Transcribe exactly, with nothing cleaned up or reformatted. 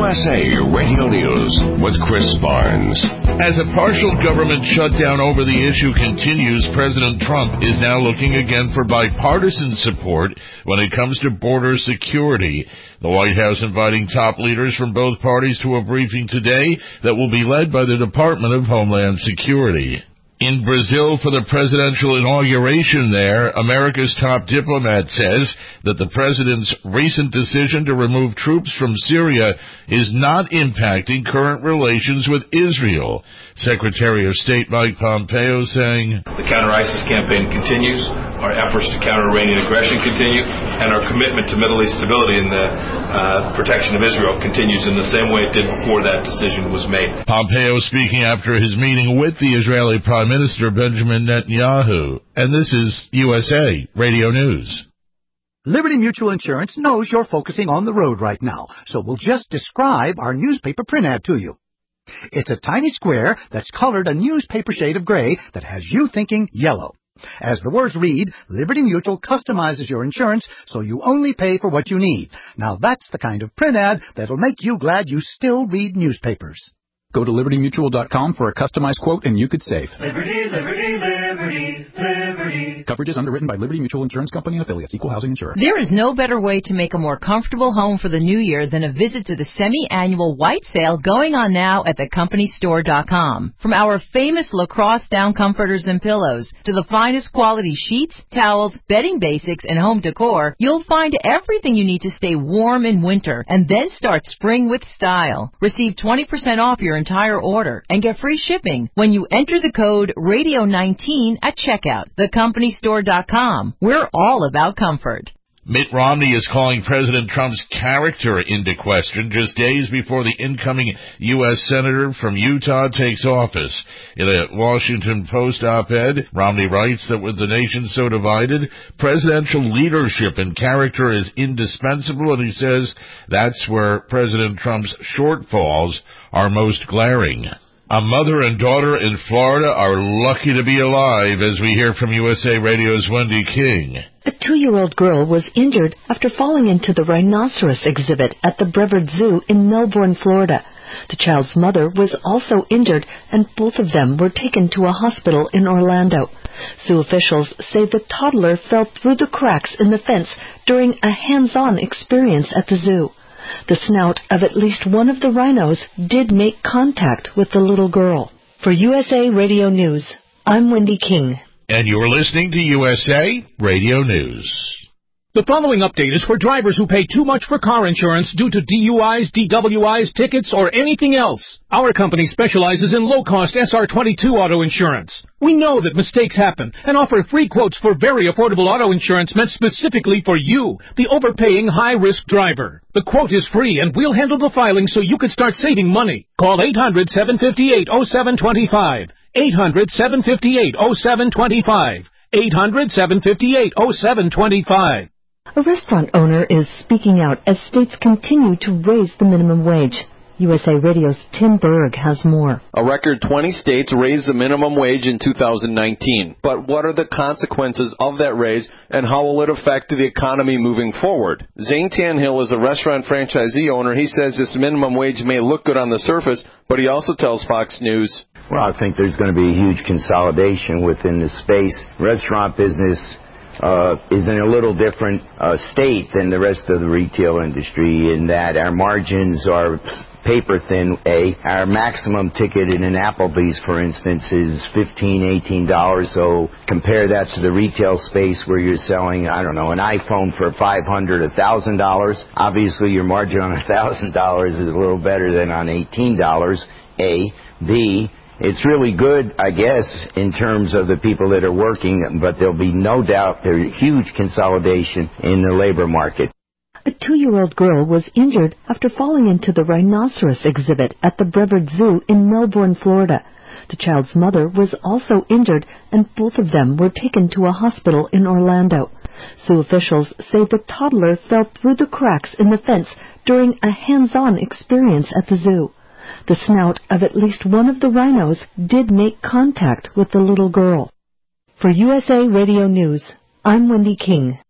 S A Radio News with Chris Barnes. As a partial government shutdown over the issue continues, President Trump is now looking again for bipartisan support when it comes to border security. The White House inviting top leaders from both parties to a briefing today that will be led by the Department of Homeland Security. In Brazil for the presidential inauguration there, America's top diplomat says that the president's recent decision to remove troops from Syria is not impacting current relations with Israel. Secretary of State Mike Pompeo saying, "The counter-ISIS campaign continues, our efforts to counter Iranian aggression continue, and our commitment to Middle East stability and the uh, protection of Israel continues in the same way it did before that decision was made." Pompeo speaking after his meeting with the Israeli Prime Minister Benjamin Netanyahu. And this is U S A Radio News. Liberty Mutual Insurance knows you're focusing on the road right now, so we'll just describe our newspaper print ad to you. It's a tiny square that's colored a newspaper shade of gray that has you thinking yellow. As the words read, Liberty Mutual customizes your insurance so you only pay for what you need. Now that's the kind of print ad that'll make you glad you still read newspapers. Go to liberty mutual dot com for a customized quote and you could save. Liberty, Liberty, Liberty, Liberty. Coverage is underwritten by Liberty Mutual Insurance Company and affiliates, equal housing insurer. There is no better way to make a more comfortable home for the new year than a visit to the semi-annual white sale going on now at the company store dot com. From our famous lacrosse down comforters and pillows to the finest quality sheets, towels, bedding basics, and home decor, you'll find everything you need to stay warm in winter and then start spring with style. Receive twenty percent off your entire order and get free shipping when you enter the code radio nineteen at checkout. the company store dot com. We're all about comfort. Mitt Romney is calling President Trump's character into question just days before the incoming U S Senator from Utah takes office. In a Washington Post op-ed, Romney writes that with the nation so divided, presidential leadership and character is indispensable, and he says that's where President Trump's shortfalls are most glaring. A mother and daughter in Florida are lucky to be alive, as we hear from U S A Radio's Wendy King. A two-year-old girl was injured after falling into the rhinoceros exhibit at the Brevard Zoo in Melbourne, Florida. The child's mother was also injured, and both of them were taken to a hospital in Orlando. Zoo officials say the toddler fell through the cracks in the fence during a hands-on experience at the zoo. The snout of at least one of the rhinos did make contact with the little girl. For U S A Radio News, I'm Wendy King. And you're listening to U S A Radio News. The following update is for drivers who pay too much for car insurance due to D U Is, D W Is, tickets, or anything else. Our company specializes in low-cost S R twenty-two auto insurance. We know that mistakes happen and offer free quotes for very affordable auto insurance meant specifically for you, the overpaying high-risk driver. The quote is free, and we'll handle the filing so you can start saving money. Call eight hundred, seven five eight, oh seven two five. eight hundred, seven five eight, oh seven two five. eight hundred, seven five eight, oh seven two five. A restaurant owner is speaking out as states continue to raise the minimum wage. U S A Radio's Tim Berg has more. A record twenty states raised the minimum wage in two thousand nineteen. But what are the consequences of that raise, and how will it affect the economy moving forward? Zane Tanhill is a restaurant franchisee owner. He says this minimum wage may look good on the surface, but he also tells Fox News, well, I think there's going to be a huge consolidation within the space. Restaurant business Uh, is in a little different uh, state than the rest of the retail industry in that our margins are paper thin. A our maximum ticket in an Applebee's, for instance, is fifteen dollars, eighteen dollars. So compare that to the retail space where you're selling, I don't know, an iPhone for five hundred dollars, one thousand dollars. Obviously, your margin on one thousand dollars is a little better than on eighteen dollars. A. B. It's really good, I guess, in terms of the people that are working, but there'll be no doubt there's huge consolidation in the labor market. A two-year-old girl was injured after falling into the rhinoceros exhibit at the Brevard Zoo in Melbourne, Florida. The child's mother was also injured, and both of them were taken to a hospital in Orlando. Zoo officials say the toddler fell through the cracks in the fence during a hands-on experience at the zoo. The snout of at least one of the rhinos did make contact with the little girl. For U S A Radio News, I'm Wendy King.